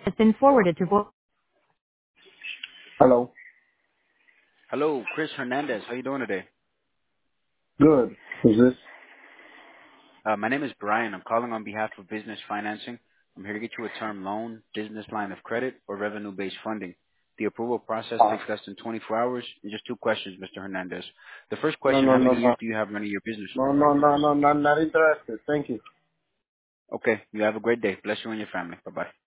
has been forwarded to voice. Hello. Hello, Chris Hernandez. How you doing today? Good. Who's this? My name is Brian. I'm calling on behalf of Business Financing. I'm here to get you a term loan, business line of credit, or revenue-based funding. The approval process takes less than 24 hours. And just two questions, Mr. Hernandez. The first No, question, no, how no, many years no. do you have running your business? No, no, no, no, not interested. Thank you. Okay, you have a great day. Bless you and your family. Bye-bye.